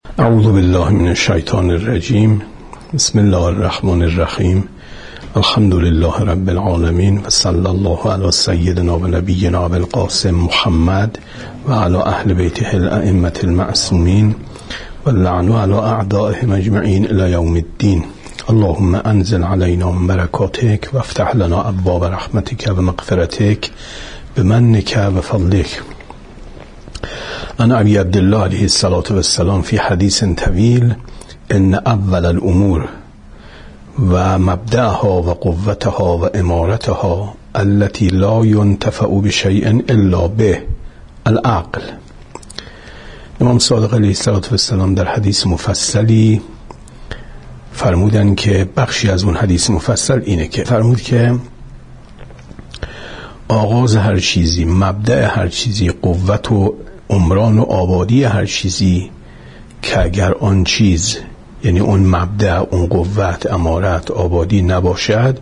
اعوذ بالله من الشیطان الرجیم. بسم الله الرحمن الرحیم. الحمد لله رب العالمین و صلی الله علی سیدنا و نبینا ابی القاسم محمد و علی اهل بیته الائمة المعصومین و اللعن علی اعدائهم اجمعین الی یوم الدین. اللهم انزل علینا من برکاتک و افتح لنا ابواب رحمتک و مغفرتک بمنک و فضلک. عن ابی عبدالله علیه الصلاة والسلام فی حدیث طویل: ان اول الامور و مبدأها و قوتها و امارتها التي لا ينتفع بشيء الا به العقل. امام صادق علیه السلام در حدیث مفصلی فرمودن که بخشی از اون حدیث مفصل اینه که فرمود که آغاز هر چیزی، مبدأ هر چیزی، قوت و عمران و آبادی هر چیزی که اگر آن چیز، یعنی اون مبدأ، اون قوت، امارت، آبادی نباشد،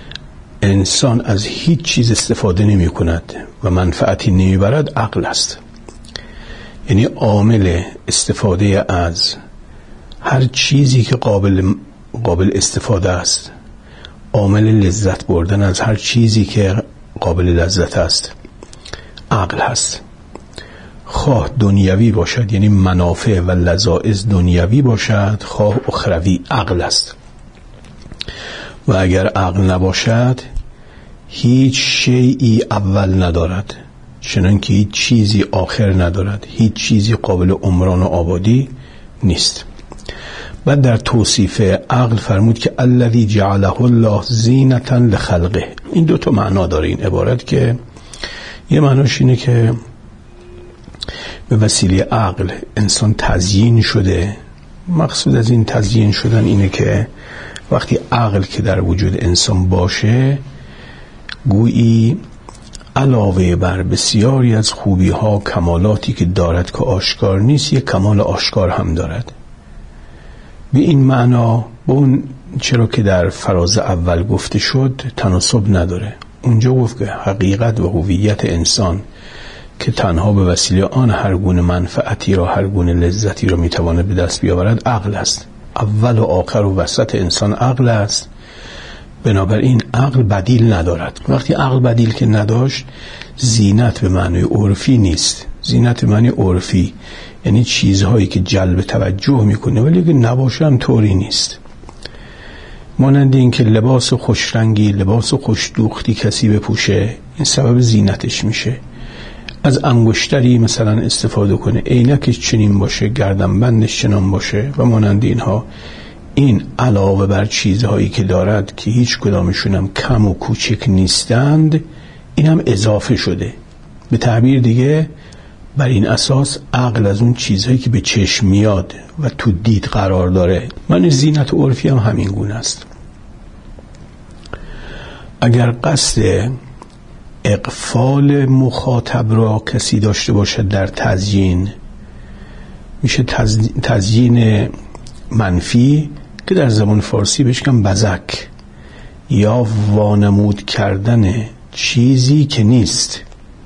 انسان از هیچ چیز استفاده نمی کند و منفعتی نمی برد، عقل است. یعنی عامل استفاده از هر چیزی که قابل استفاده است، عامل لذت بردن از هر چیزی که قابل لذت است، عقل هست. خواه دنیوی باشد، یعنی منافع و لذائذ دنیوی باشد، خواه اخروی، عقل است. و اگر عقل نباشد هیچ شیئی اول ندارد، چنانکه هیچ چیزی آخر ندارد، هیچ چیزی قابل عمران و آبادی نیست. و در توصیف عقل فرمود که الذی جعله الله زینة لخلقه. این دو تا معنا داره این عبارت، که یه معناش اینه که به وسیله عقل انسان تزیین شده. مقصود از این تزیین شدن اینه که وقتی عقل که در وجود انسان باشه، گویی علاوه بر بسیاری از خوبی ها، کمالاتی که دارد که آشکار نیست، یک کمال آشکار هم دارد. به این معنا با اون چرا که در فراز اول گفته شد تناسب نداره. اونجا گفت که حقیقت و هویت انسان که تنها به وسیله آن هر گونه منفعتی را، هر گونه لذتی را میتواند به دست بیاورد، عقل است. اول و آخر و وسط انسان عقل است. بنابراین عقل بدیل ندارد. وقتی عقل بدیل که نداشت، زینت به معنی عرفی نیست. زینت به معنی عرفی یعنی چیزهایی که جلب توجه میکنه ولی که نباشه هم طوری نیست. مانند این که لباس خوشرنگی، لباس خوشدوختی کسی بپوشه، این سبب زینتش میشه. از انگشتری مثلا استفاده کنه، عینکش چنین باشه، گردنبندش چنان باشه و مانند اینها. این علاوه بر چیزهایی که دارد که هیچ کدامشون هم کم و کوچک نیستند، این هم اضافه شده. به تعبیر دیگه، بر این اساس عقل از اون چیزهایی که به چشم میاد و تو دید قرار داره. من زینت عرفی هم همین گونه است. اگر قصد اغفال مخاطب را کسی داشته باشد در تزیین، میشه تزیین منفی که در زبان فارسی بهش میگن بزک، یا وانمود کردن چیزی که نیست.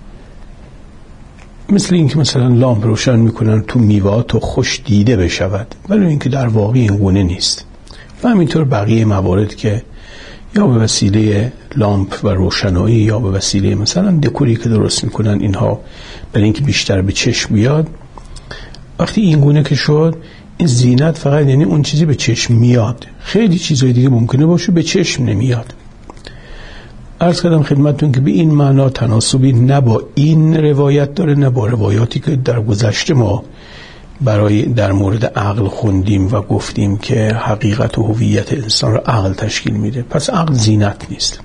مثل این که مثلا لامپ روشن میکنن تو میوه تا خوش دیده بشود، ولی این که در واقع این گونه نیست. و همینطور بقیه موارد که یا به وسیله لامپ و روشنایی یا به وسیله مثلا دکوری که درست میکنن، اینها برای اینکه بیشتر به چشم بیاد. وقتی این گونه که شد، این زینت فقط یعنی اون چیزی به چشم میاد. خیلی چیزهای دیگه ممکنه باشه به چشم نمیاد. عرض کردم خدمتتون که به این معنا تناسبی نه با این روایت داره، نه با روایاتی که در گذشته ما برای در مورد عقل خوندیم و گفتیم که حقیقت و هویت انسان را عقل تشکیل میده. پس عقل زینت نیست.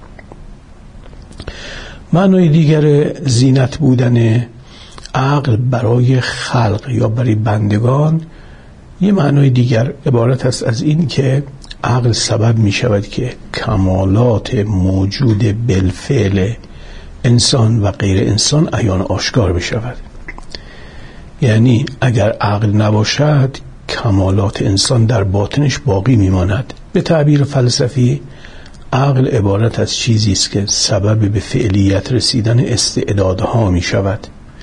معنای دیگر زینت بودن عقل برای خلق یا برای بندگان، یه معنای دیگر عبارت است از این که عقل سبب می شود که کمالات موجود بالفعل انسان و غیر انسان عیان آشکار بشود. یعنی اگر عقل نباشد، کمالات انسان در باطنش باقی میماند. به تعبیر فلسفی، عقل عبارت از چیزی است که سبب به فعلیت رسیدن استعدادها می شود.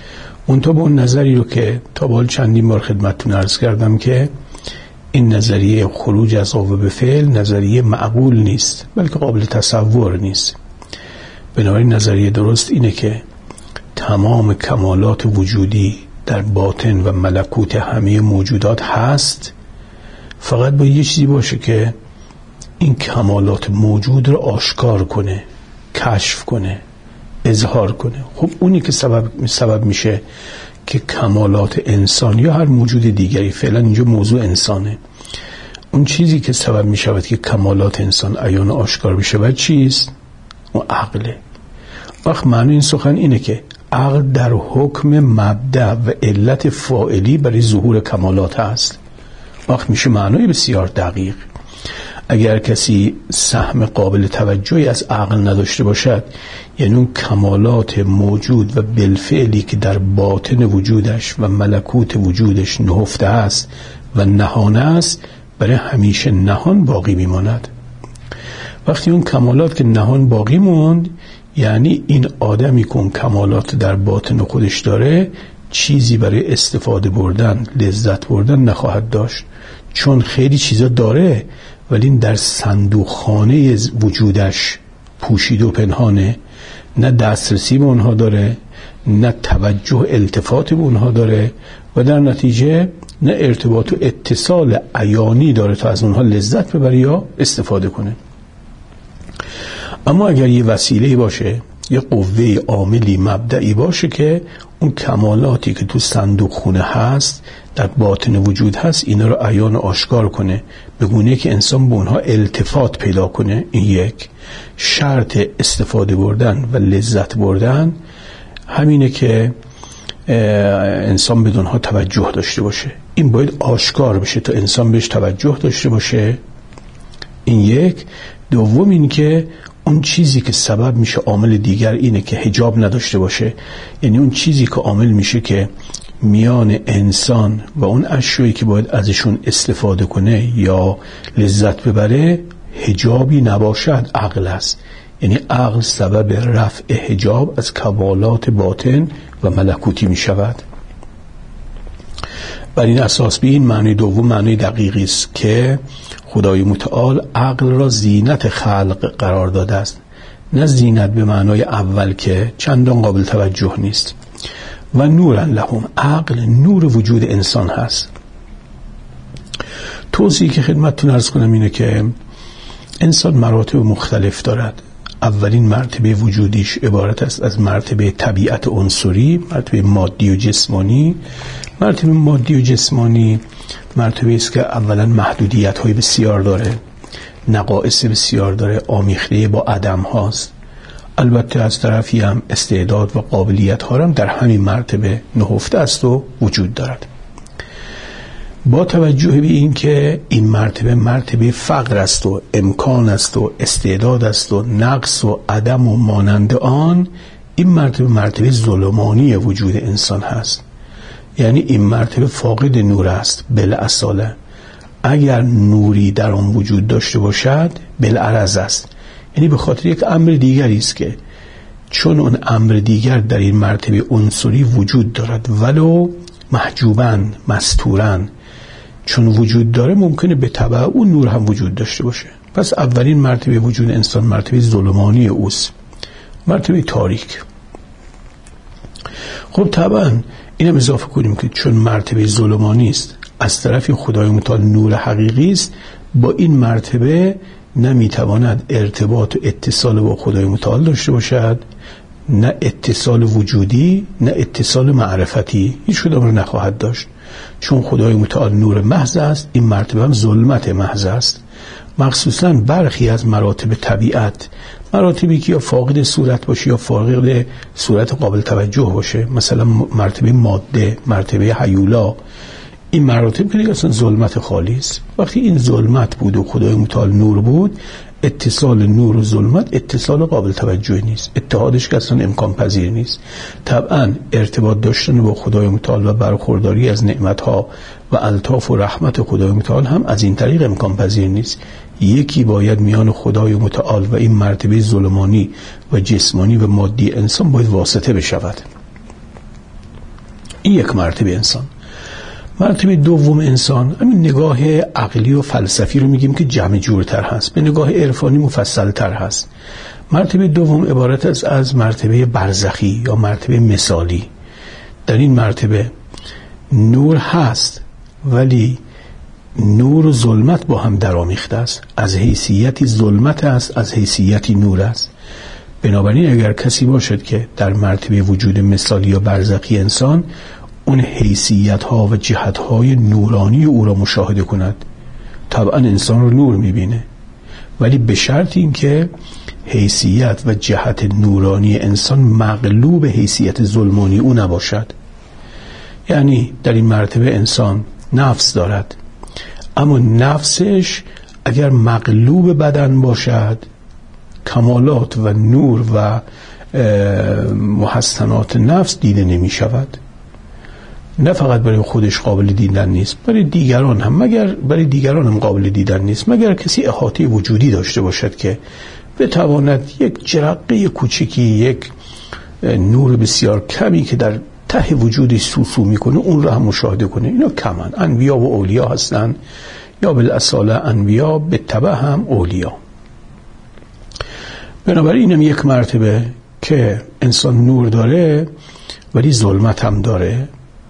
اون تا به اون نظری رو که تا به حال چندین بار خدمتتون عرض کردم که این نظریه خروج از قوه به فعل نظریه معقول نیست، بلکه قابل تصور نیست. بنابراین نظریه درست اینه که تمام کمالات وجودی در باطن و ملکوت همه موجودات هست، فقط با یه چیزی باشه که این کمالات موجود رو آشکار کنه، کشف کنه، اظهار کنه. خب اونی که سبب میشه که کمالات انسان یا هر موجود دیگری، فعلا اینجا موضوع انسانه، اون چیزی که سبب میشود که کمالات انسان عیان آشکار بشه و چیست؟ اون عقله. وقت معنی این سخن اینه که عقل در حکم مبدأ و علت فاعلی برای ظهور کمالات هست. وقت میشه معنی بسیار دقیق. اگر کسی سهم قابل توجهی از عقل نداشته باشد، یعنی اون کمالات موجود و بالفعلی که در باطن وجودش و ملکوت وجودش نهفته است و نهان است، برای همیشه نهان باقی میماند. وقتی اون کمالات که نهان باقی موند، یعنی این آدمی که اون کمالات در باطن خودش داره چیزی برای استفاده بردن، لذت بردن نخواهد داشت، چون خیلی چیزا داره ولی در صندوق خانه وجودش پوشیده و پنهانه، نه دسترسی به اونها داره، نه توجه التفات به اونها داره و در نتیجه نه ارتباط و اتصال عیانی داره تا از اونها لذت ببره یا استفاده کنه. اما اگر یه وسیله باشه، یه قوه عاملی مبدئی باشه که اون کمالاتی که تو صندوق خونه هست، در باطن وجود هست، اینا رو عیان و آشکار کنه به گونه که انسان به اونها التفات پیدا کنه، این یک شرط استفاده بردن و لذت بردن همینه که انسان به اونها توجه داشته باشه. این باید آشکار بشه تا انسان بهش توجه داشته باشه. این یک. دوم این که اون چیزی که سبب میشه عامل دیگر اینه که حجاب نداشته باشه، یعنی اون چیزی که عامل میشه که میان انسان و اون اشیایی که باید ازشون استفاده کنه یا لذت ببره حجابی نباشد، عقل است. یعنی عقل سبب رفع حجاب از کمالات باطن و ملکوتی میشود. بر این اساس به این معنی دوم معنی دقیقی است که خدای متعال عقل را زینت خلق قرار داده است، نه زینت به معنای اول که چندان قابل توجه نیست. و نورا لهم، عقل نور وجود انسان هست. توضیحی که خدمتتون عرض کنم اینه که انسان مراتب مختلف دارد. اولین مرتبه وجودیش عبارت است از مرتبه طبیعت عنصری، مرتبه مادی و جسمانی. مرتبه مادی و جسمانی مرتبه است که اولا محدودیت های بسیار داره، نقائص بسیار داره، آمیخته با عدم هاست. البته از طرفی هم استعداد و قابلیت ها هم در همین مرتبه نهفته است و وجود دارد. با توجه به این که این مرتبه فقر است و امکان است و استعداد است و نقص و عدم و مانند آن، این مرتبه ظلمانی وجود انسان هست. یعنی این مرتبه فاقد نور است بالاصاله. اگر نوری در آن وجود داشته باشد بالعرض است، یعنی به خاطر یک امر دیگری است که چون اون امر دیگر در این مرتبه عنصری وجود دارد ولو محجوباً مستوراً، چون وجود داره ممکنه به تبع اون نور هم وجود داشته باشه. پس اولین مرتبه وجود انسان مرتبه ظلمانی اوست، مرتبه تاریک. خب طبعا اینم اضافه کنیم که چون مرتبه ظلمانی است، از طرف خدای متعال نور حقیقی است، با این مرتبه نمیتواند ارتباط و اتصال با خدای متعال داشته باشد، نه اتصال وجودی نه اتصال معرفتی، هیچ کدام رو نخواهد داشت. چون خدای متعال نور محض است، این مرتبه هم ظلمت محض است. مخصوصاً برخی از مراتب طبیعت، مراتبی که یا فاقد صورت باشه یا فاقد صورت قابل توجه باشه، مثلا مرتبه ماده، مرتبه هیولا، این مراتب که دیگه اصلا ظلمت خالی است. وقتی این ظلمت بود و خدای متعال نور بود، اتصال نور و ظلمت اتصال قابل توجه نیست، اتحادش که اصلا امکان پذیر نیست. طبعا ارتباط داشتن با خدای متعال و برخورداری از نعمتها و الطاف و رحمت خدای متعال هم از این طریق امکان پذیر نیست. یکی باید میان خدای متعال و این مرتبه ظلمانی و جسمانی و مادی انسان باید واسطه بشود. این یک مرتبه انسان. مرتبه دوم انسان، همین نگاه عقلی و فلسفی رو میگیم که جمع جورتر هست، به نگاه عرفانی مفصلتر هست. مرتبه دوم عبارت است از مرتبه برزخی یا مرتبه مثالی. در این مرتبه نور هست، ولی نور و ظلمت با هم درآمیخته است. از حیثیتی ظلمت است، از حیثیتی نور است. بنابراین اگر کسی باشد که در مرتبه وجود مثالی یا برزخی انسان اون حیثیت ها و جهت های نورانی او را مشاهده کند، طبعا انسان رو نور میبینه، ولی به شرط این که حیثیت و جهت نورانی انسان مغلوب حیثیت ظلمانی او نباشد. یعنی در این مرتبه انسان نفس دارد، اما نفسش اگر مغلوب بدن باشد، کمالات و نور و محسنات نفس دیده نمی شود. نه فقط برای خودش قابل دیدن نیست، برای دیگران هم قابل دیدن نیست، مگر کسی احاطه وجودی داشته باشد که بتواند یک جرقه کوچکی، یک نور بسیار کمی که در ته وجودش سوسو میکنه اون رو هم مشاهده کنه. اینا کمن، انبیا و اولیا هستن، یا بالاصاله انبیا به تبع هم اولیا. بنابراین اینم یک مرتبه که انسان نور داره ولی ظلمت هم داره.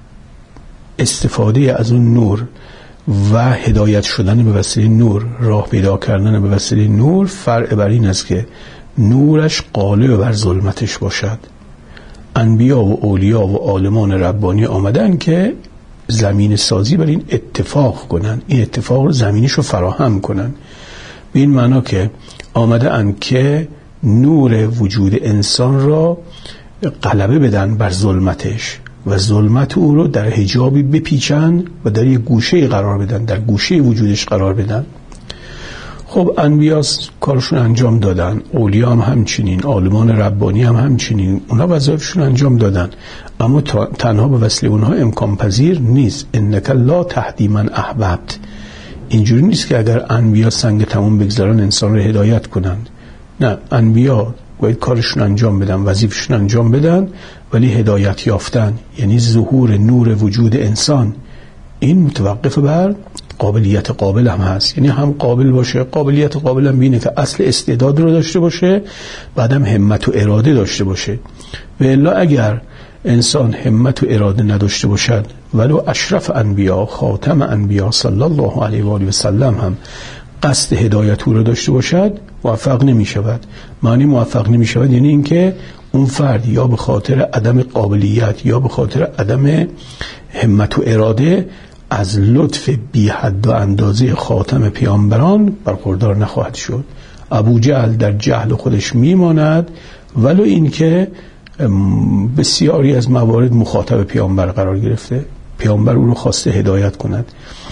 استفاده از اون نور و هدایت شدن به وسیله نور، راه پیدا کردن به وسیله نور، فرع بر این است که نورش غالب بر ظلمتش باشد. انبیا و اولیا و عالمان ربانی آمدن که زمین سازی بر این اتفاق کنن، این اتفاق رو زمینش رو فراهم کنن، به این معنا که آمده اند که نور وجود انسان را غلبه بدن بر ظلمتش و ظلمت او رو در حجابی بپیچن و در یک گوشه قرار بدن، در گوشه وجودش قرار بدن. خب انبیا کارشون انجام دادن، اولیا هم همچنین، عالمان ربانی هم همچنین، اونا وظایفشون انجام دادن، اما تنها به وسیله اونها امکان پذیر نیست. انک لا تهدی من احببت. اینجوری نیست که اگر انبیا سنگ تموم بگذارن انسان رو هدایت کنند. نه، انبیا باید کارشون انجام بدن، وظیفشون انجام بدن، ولی هدایت یافتن یعنی ظهور نور وجود انسان، این متوقف بر قابلیت قابل هم هست. یعنی هم قابل باشه، قابلیت قابل هم بینه که اصل استعداد رو داشته باشه، بعدم همت و اراده داشته باشه. و الا اگر انسان همت و اراده نداشته باشد، ولو اشرف انبیا، خاتم انبیا صلی الله علیه و آله و سلم هم قصد هدایت رو داشته باشد، موفق نمی شود. معنی موفق نمی شود یعنی اینکه اون فرد یا به خاطر عدم قابلیت یا به خاطر عدم همت و اراده از لطف بی حد و اندازه خاتم پیامبران برخوردار نخواهد شد. ابو جهل در جهل خودش میماند، ولو اینکه بسیاری از موارد مخاطب پیامبر قرار گرفته، پیامبر او رو خواسته هدایت کند.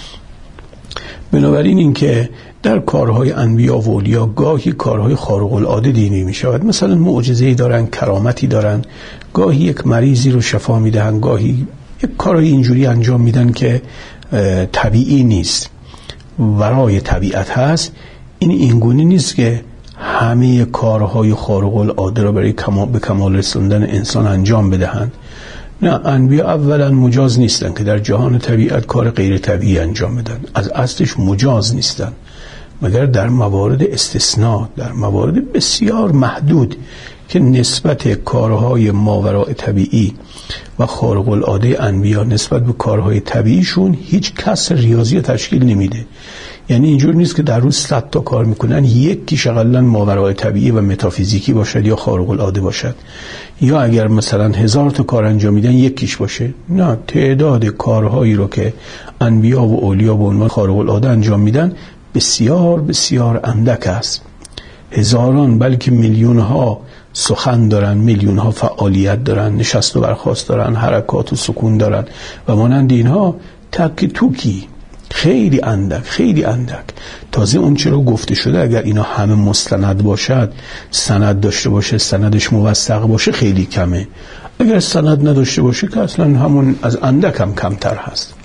بنابراین اینکه در کارهای انبیا و اولیا گاهی کارهای خارق العاده دیده می شود، مثلا معجزه‌ای دارن، کرامتی دارن، گاهی یک مریضی رو شفا میدهن، گاهی یک کارهای اینجوری انجام میدن که طبیعی نیست، ورای طبیعت هست. این اینگونه نیست که همه کارهای خارق العاده را برای به کمال رسوندن انسان انجام بدهند. نه، انبیا اولا مجاز نیستن که در جهان طبیعت کار غیر طبیعی انجام بدن، از اصلش مجاز نیستن، مگر در موارد استثناء، در موارد بسیار محدود که نسبت کارهای ماوراء طبیعی و خارق العاده انبیا نسبت به کارهای طبیعیشون هیچ کسر ریاضی تشکیل نمیده. یعنی اینجور نیست که در روز 100 تا کار میکنن یکیش اقلا ماوراء طبیعی و متافیزیکی باشد یا خارق العاده باشد، یا اگر مثلا 1000 تا کار انجام میدن یکیش باشه. نه، تعداد کارهایی رو که انبیا و اولیا به عنوان خارق العاده انجام میدن بسیار بسیار اندک است. هزاران بلکه میلیون ها سخن دارن، میلیون ها فعالیت دارن، نشست و برخاست دارن، حرکات و سکون دارن و مانند اینها تک توکی، خیلی اندک. تازه اون چرا گفته شده اگر اینا همه مستند باشد، سند داشته باشه، سندش موثق باشه، خیلی کمه. اگر سند نداشته باشه که اصلا همون از اندک هم کمتر هست.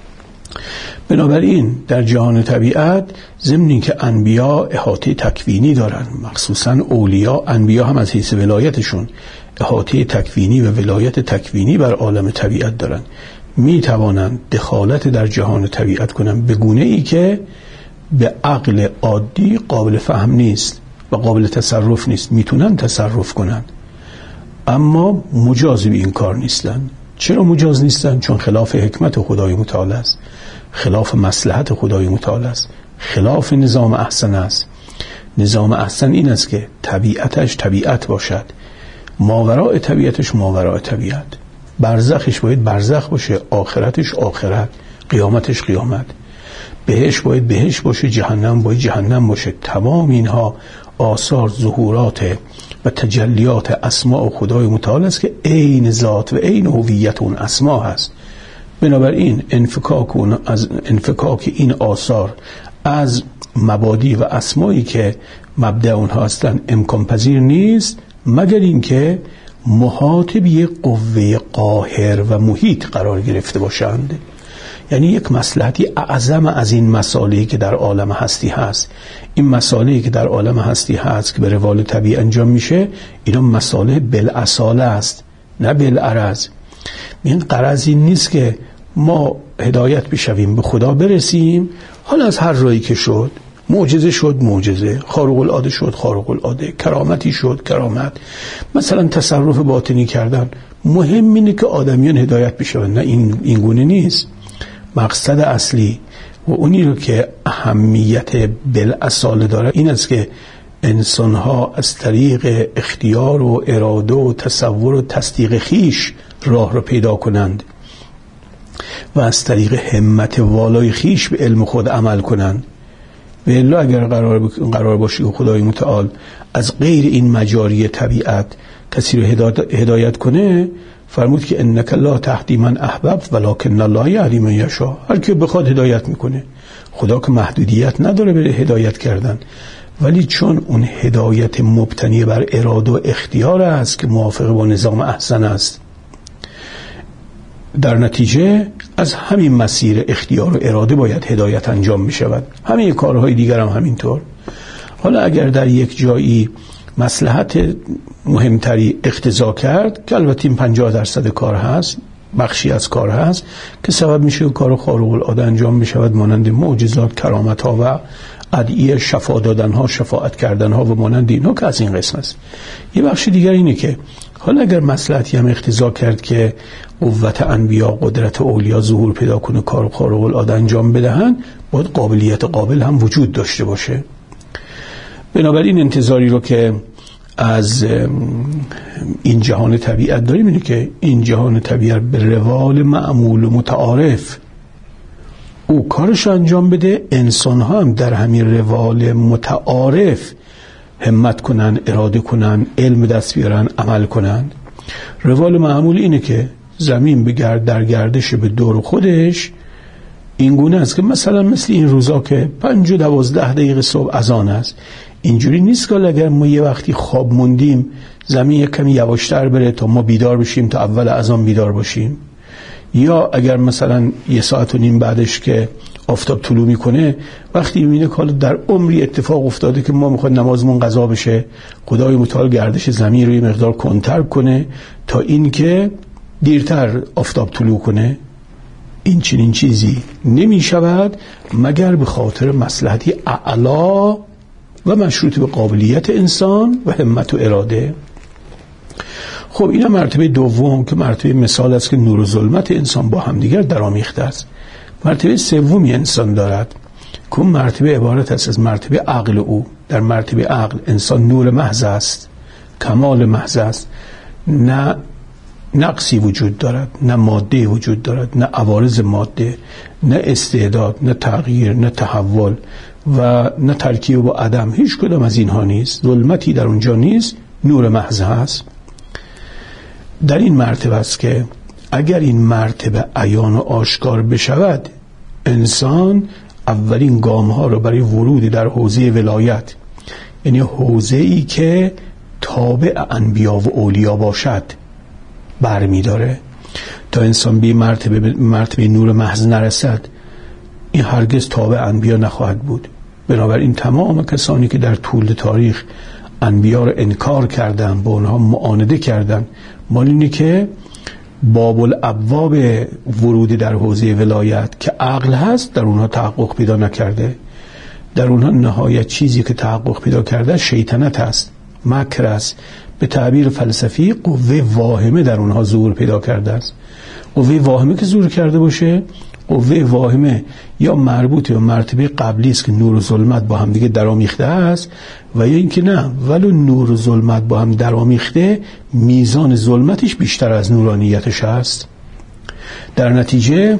بنابراین در جهان طبیعت ضمن که انبیا احاطه تکوینی دارن، مخصوصا اولیا، انبیا هم از حیث ولایتشون احاطه تکوینی و ولایت تکوینی بر عالم طبیعت دارن، می توانند دخالت در جهان طبیعت کنند به گونه ای که به عقل عادی قابل فهم نیست و قابل تصرف نیست. میتونن تصرف کنند اما مجاز به این کار نیستن. چرا مجاز نیستن؟ چون خلاف حکمت خدای متعال است، خلاف مصلحت خدای متعال است، خلاف نظام احسن است. نظام احسن این است که طبیعتش طبیعت باشد، ماوراء طبیعتش ماوراء طبیعت، برزخش باید برزخ باشه، آخرتش آخرت، قیامتش قیامت، بهش باید بهش باشه، جهنم باید جهنم باشه. تمام اینها آثار ظهورات و تجلیات اسماء خدای متعال است که عین ذات و عین هویت اون اسما هست. بنابراین انفکاک این آثار از مبادی و اسمایی که مبدأ اونها هستند امکان پذیر نیست، مگر اینکه محاط به یک قوه قاهر و محیط قرار گرفته باشند. یعنی یک مصلحتی اعظم از این مسائلی که در عالم هستی هست، این مسائلی که در عالم هستی هست که به روال طبیعی انجام میشه، اینا مسائل بالاصاله است نه بالعرض. این غرضی نیست که ما هدایت بشویم به خدا برسیم، حالا از هر راهی که شد، معجزه شد معجزه، خارق العاده شد خارق العاده، کرامتی شد کرامت، مثلا تصرف باطنی کردن. مهم اینه که آدمیان هدایت بشون، نه این گونه نیست. مقصد اصلی و اونی رو که اهمیت بالاصاله داره این است که انسان‌ها از طریق اختیار و اراده و تصور و تصدیق خیش راه رو پیدا کنند و از طریق همت والای خیش به علم خود عمل کنند. و الا اگر قرار باشه که خدای متعال از غیر این مجاری طبیعت کسی رو هدایت کنه، فرمود که انک لا تهدی من احببت ولکن الله یهدی من یشاء. هر کی بخواد هدایت میکنه. خدا که محدودیت نداره به هدایت کردن، ولی چون اون هدایت مبتنی بر اراده و اختیار است که موافق با نظام احسن است، در نتیجه از همین مسیر اختیار و اراده باید هدایت انجام می شود. همین کارهای دیگر هم همینطور. حالا اگر در یک جایی مصلحت مهمتری اقتضا کرد که البته این 50% کار هست، بخشی از کار هست که سبب میشه که کار خارق العاده انجام بشود، مانند معجزات، کرامت ها و ادعیه شفا دادن ها، شفاعت کردن ها و مانند اینها که از این قسم است. یه بخش دیگر اینه که حالا اگر مصلحتی هم اقتضا کرد که قوت انبیا، قدرت اولیا ظهور پیدا کنه، کار خارق العاده انجام بدهن، باید قابلیت قابل هم وجود داشته باشه. بنابراین انتظاری رو که از این جهان طبیعت داریم اینه که این جهان طبیعت به روال معمول و متعارف او کارش انجام بده، انسان ها هم در همین روال متعارف همت کنن، اراده کنن، علم دست بیارن، عمل کنن. روال معمول اینه که زمین در گردش به دور خودش این گونه است که مثلا مثل این روزا که 5 و 12 دقیقه صبح اذان است. اینجوری نیست که اگر ما یه وقتی خواب موندیم زمین یک کمی یواشتر بره تا ما بیدار بشیم، تا اول اذان بیدار باشیم، یا اگر مثلا 1.5 ساعت بعدش که آفتاب طلوع میکنه وقتی میبینه که در عمری اتفاق افتاده که ما میخواد نمازمون قضا بشه، خدای متعال گردش زمین رو یه مقدار کنتر کنه تا این که دیرتر آفتاب طلوع کنه. این چنین چیزی نمی شود مگر به خاطر مصلحتی اعلا و مشروط به قابلیت انسان و همت و اراده. خب اینا مرتبه دوم که مرتبه مثال است که نور و ظلمت انسان با همدیگر درآمیخته است. مرتبه سومی انسان دارد که اون مرتبه عبارت است از مرتبه عقل او. در مرتبه عقل انسان نور محض است، کمال محض است، نه نقصی وجود دارد، نه ماده وجود دارد، نه عوارض ماده، نه استعداد، نه تغییر، نه تحول و نه ترکیب با عدم. هیچ کدام از اینها نیست. ظلمتی در اونجا نیست، نور محض هست. در این مرتبه است که اگر این مرتبه عیان و آشکار بشود، انسان اولین گام ها رو برای ورود در حوزه ولایت، یعنی حوزه ای که تابع انبیا و اولیا باشد، برمی داره. تا انسان به مرتبه نور محض نرسد، این هرگز تابع انبیا نخواهد بود. بنابراین تمام کسانی که در طول تاریخ انبیا رو انکار کردن، با اونها معانده کردن. مال اینه که باب الابواب ورود در حوزه ولایت که عقل هست در اونها تحقق پیدا نکرده. در اونها نهایت چیزی که تحقق پیدا کرده شیطنت هست، مکر است. به تعبیر فلسفی قوه واهمه در اونها ظهور پیدا کرده است. قوه واهمه که ظهور کرده باشه، قوه واهمه یا مربوط به مرتبه قبلی است که نور و ظلمت با هم دیگه درآمیخته است، و یا اینکه نه، ولو نور و ظلمت با هم درآمیخته میزان ظلمتش بیشتر از نورانیتش است. در نتیجه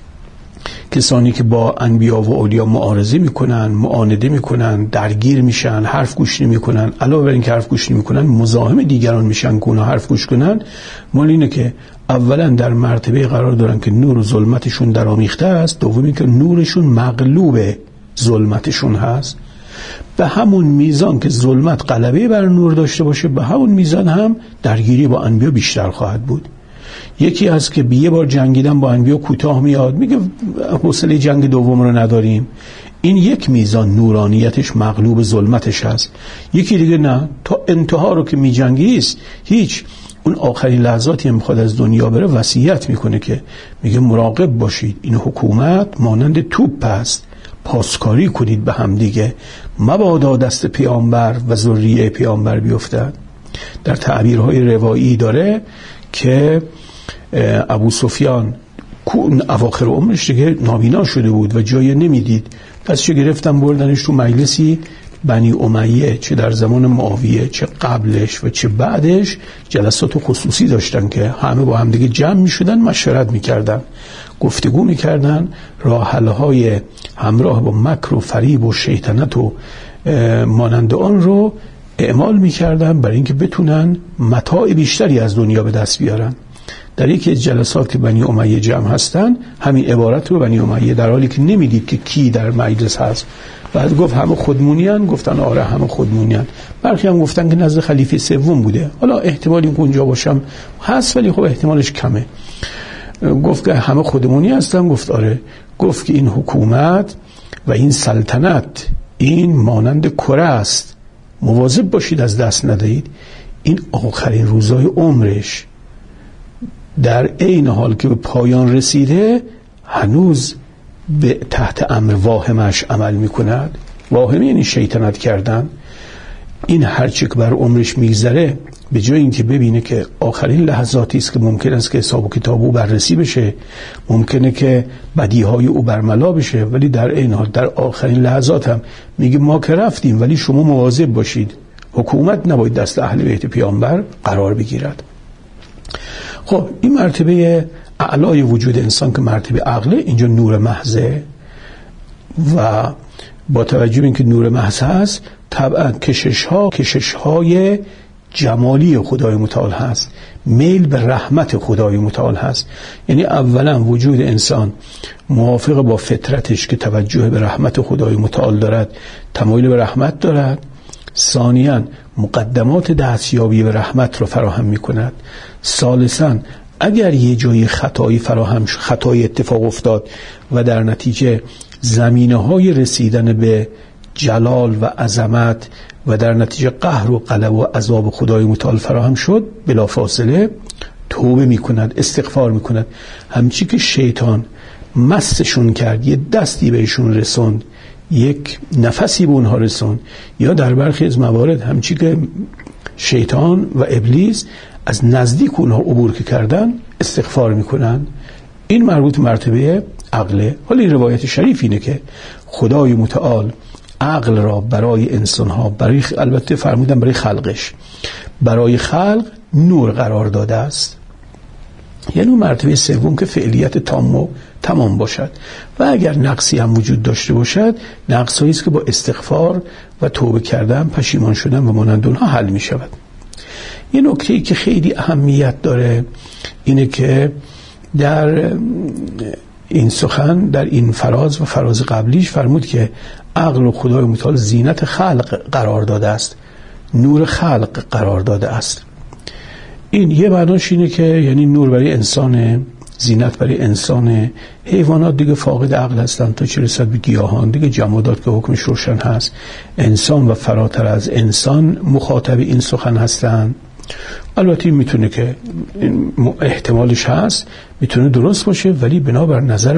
کسانی که با انبیا و اولیا معارضه میکنن، معانده میکنن، درگیر میشن، حرف گوش نمیکنن، علاوه بر این که حرف گوش نمیکنن مزاحم دیگران میشن که اونها حرف گوش کنن، مال اینه که اولا در مرتبه قرار دارن که نور و ظلمتشون درآمیخته است، دومی که نورشون مغلوب ظلمتشون هست. به همون میزان که ظلمت غلبه بر نور داشته باشه، به همون میزان هم درگیری با انبیا بیشتر خواهد بود. یکی از که یه بار جنگیدن با انبیا کوتاه میاد، میگه حوصله جنگ دوم رو نداریم. این یک میزان نورانیتش مغلوب ظلمتش هست. یکی دیگه نه، تا انتها رو که میجنگیست هیچ، اون آخرین لحظاتی هم میخواد از دنیا بره وصیت میکنه که میگه مراقب باشید، این حکومت مانند توپ است، پاسکاری کنید به هم دیگه، مبادا دست پیامبر و ذریه پیامبر بیفتد. در تعبیرهای روایی داره که ابو سفیان اواخر عمرش دیگه نابینا شده بود و جای نمیدید، پس چه گرفتن بردنش تو مجلسی بنی امیه، چه در زمان معاویه چه قبلش و چه بعدش جلسات خصوصی داشتن که همه با هم دیگه جمع می شدن، مشورت می کردن، گفتگو می کردن، راه حل‌های همراه با مکر و فریب و شیطنت و مانند آن رو اعمال می کردن برای اینکه بتونن متاع بیشتری از دنیا به دست بیارن. در یکی از جلسات که بنی امیه جمع هستن همین عبارت رو بنی امیه، در حالی که نمیدید که کی در مجلس هست، بعد گفت همه خودمونیان، گفتن آره همه خودمونیان. برخی هم گفتن که نزد خلیفه سوم بوده، حالا احتمالی که اونجا باشم هست ولی خب احتمالش کمه. گفت که همه خودمونی هستن، گفت آره. گفت که این حکومت و این سلطنت این مانند کره است، مواظب باشید از دست ندهید. این آخرین روزای عمرش در عین حال که به پایان رسیده هنوز به تحت امر واهمش عمل میکند. واهم یعنی شیطنت کردن. این هرچی که بر عمرش میگذره، به جای اینکه ببینه که آخرین لحظاتی است که ممکن است که حساب و کتاب او بررسی بشه، ممکنه که بدیهای او برملا بشه، ولی در عین حال در آخرین لحظات هم میگه ما که رفتیم ولی شما مواظب باشید، حکومت نباید دست اهل بیت پیامبر قرار بگیرد. خب این مرتبه اعلای وجود انسان که مرتبه عقله، اینجا نور محضه، و با توجه به اینکه نور محض هست طبعا کشش‌های جمالی خدای متعال هست، میل به رحمت خدای متعال هست. یعنی اولا وجود انسان موافق با فطرتش که توجه به رحمت خدای متعال دارد، تمایل به رحمت دارد. ثانیاً مقدمات دستیابی به رحمت رو فراهم می کند. ثالثاً اگر یه جای خطای اتفاق افتاد و در نتیجه زمینه‌های رسیدن به جلال و عظمت و در نتیجه قهر و غلبه و عذاب خدای متعال فراهم شد، بلافاصله توبه می کند، استغفار می کند. همچی که شیطان مستشون کرد، یه دستی بهشون رسوند، یک نفسی به اونها رسوند، یا در برخی از موارد همچی که شیطان و ابلیس از نزدیک اونها عبور که کردن، استغفار میکنن. این مربوط مرتبه عقله. حالا این روایت شریف اینه که خدای متعال عقل را برای انسانها، برای البته فرمودن برای خلقش، برای خلق نور قرار داده است. یعنی اون مرتبه سوم که فعلیت تمام باشد، و اگر نقصی هم وجود داشته باشد، نقصی است که با استغفار و توبه کردن، پشیمان شدن و مانند اونها حل می شود. یه نکته‌ای که خیلی اهمیت داره اینه که در این سخن، در این فراز و فراز قبلیش فرمود که عقل و خدای متعال زینت خلق قرار داده است، نور خلق قرار داده است. این یه معناش اینه که یعنی نور برای انسان، زینت برای انسان. حیوانات دیگه فاقد عقل هستن تا چه رسد به گیاهان. دیگه جمادات که حکمش روشن هست. انسان و فراتر از انسان مخاطب این سخن هستن. البته میتونه که احتمالش هست، میتونه درست باشه، ولی بنابر نظر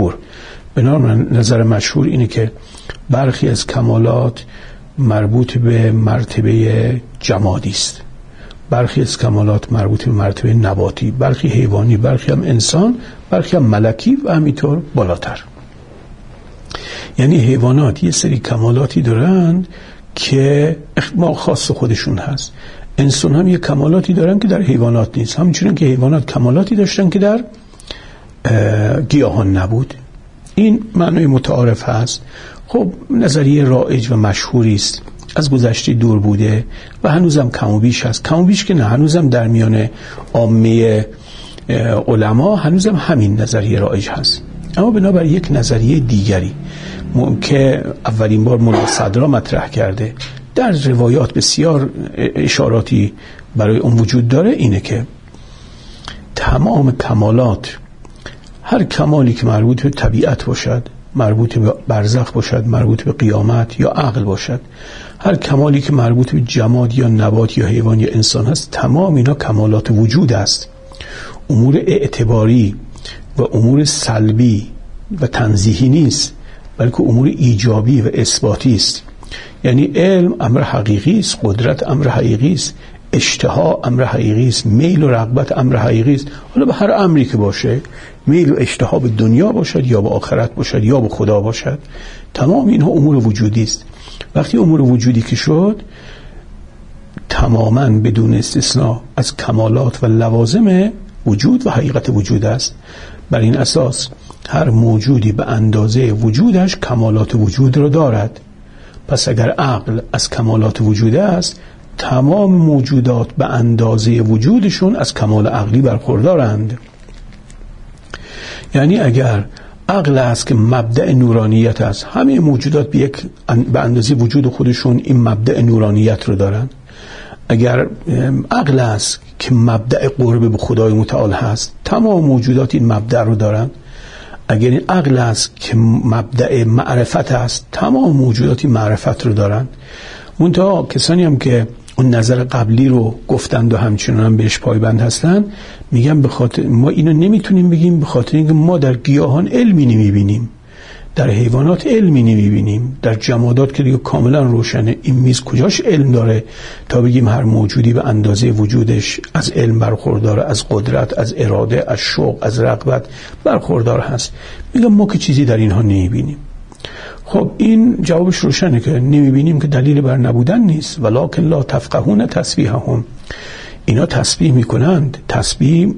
مشهور اینه که برخی از کمالات مربوط به مرتبه جمادی است، برخی از کمالات مربوط به مرتبه نباتی، برخی حیوانی، برخی هم انسان، برخی هم ملکی و همینطور بالاتر. یعنی حیوانات یه سری کمالاتی دارن که ما خاص خودشون هست. انسان هم یه کمالاتی دارن که در حیوانات نیست، همچنین که حیوانات کمالاتی داشتن که در گیاهان نبود. این معنی متعارف هست. خب نظریه رایج و مشهوری است، از گذشته دور بوده و هنوزم کم و بیش هست. کم و بیش که نه، هنوزم در میان عامه علما هنوزم همین نظریه رایج هست. اما بنابر یک نظریه دیگری که اولین بار مولا صدرا مطرح کرده، در روایات بسیار اشاراتی برای اون وجود داره، اینه که تمام کمالات، هر کمالی که مربوط به طبیعت باشد، مربوط به برزخ باشد، مربوط به قیامت یا عقل باشد، هر کمالی که مربوط به جماد یا نبات یا حیوان یا انسان هست، تمام اینا کمالات وجود است. امور اعتباری و امور سلبی و تنزیهی نیست، بلکه امور ایجابی و اثباتی است. یعنی علم امر حقیقی است، قدرت امر حقیقی است، اشتها امر حقیقی است، میل و رغبت امر حقیقی است. حالا به هر امری که باشه، میل و اشتها به دنیا باشد یا به آخرت باشد یا به خدا باشد، تمام اینها امور وجودی است. وقتی امور وجودی که شد، تماما بدون استثناء از کمالات و لوازم وجود و حقیقت وجود است. بر این اساس هر موجودی به اندازه وجودش کمالات وجود را دارد. پس اگر عقل از کمالات وجود است، تمام موجودات به اندازه وجودشون از کمال عقلی برخوردارند. یعنی اگر عقل است که مبدأ نورانیت است، همه موجودات به اندازه وجود خودشون این مبدأ نورانیت رو دارند. اگر عقل است که مبدأ قرب به خدای متعال هست، تمام موجودات این مبدأ رو دارند. اگر این عقل است که مبدأ معرفت است، تمام موجودات این معرفت رو دارند. منتها کسانی هم که اون نظر قبلی رو گفتند و همچنان هم بهش پایبند هستند، میگن به خاطر ما اینو نمیتونیم بگیم، به خاطر اینکه ما در گیاهان علمی نمیبینیم، در حیوانات علمی نمیبینیم، در جمادات که دیگه کاملا روشنه. این میز کجاش علم داره تا بگیم هر موجودی به اندازه وجودش از علم برخوردار، از قدرت، از اراده، از شوق، از رغبت برخوردار هست. میگم ما که چیزی در اینها نمیبینیم. خب این جوابش روشنه که نمیبینیم که دلیل بر نبودن نیست. ولکن لا تفقهون تسبیحهم. اینا تسبیح میکنند. تسبیح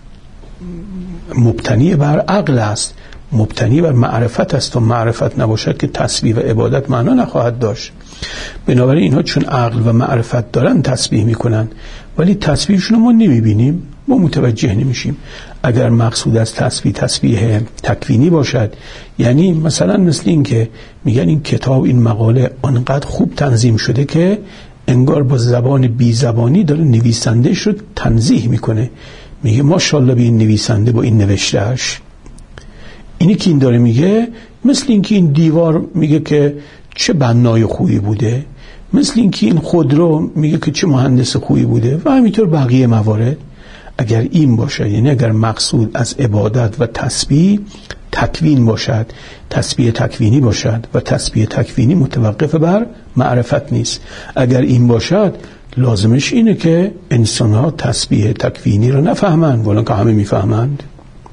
مبتنی بر عقل است، مبتنی بر معرفت است. و معرفت نباشد که تسبیح و عبادت معنا نخواهد داشت. بنابراین اینها چون عقل و معرفت دارن تسبیح میکنن، ولی تسبیحشون ما نمیبینیم، ما متوجه نمیشیم. اگر مقصود از تسبیح تکوینی باشد، یعنی مثلا مثل این که میگن این کتاب، این مقاله آنقدر خوب تنظیم شده که انگار با زبان بی زبانی داره نویسندهش رو تنزیه میکنه، میگه ماشاءالله به این نویسنده با این نوشتهش. اینی که این داره میگه، مثل این که این دیوار میگه که چه بنای خوبی بوده، مثل این که این خودرو میگه که چه مهندس خوبی بوده، و همینطور بقیه موارد. اگر این باشه، یعنی اگر مقصود از عبادت و تسبیح تکوین باشد، تسبیح تکوینی باشد و تسبیح تکوینی متوقف بر معرفت نیست، اگر این باشد لازمش اینه که انسان‌ها تسبیح تکوینی رو نفهمند، ولی که همه میفهمند.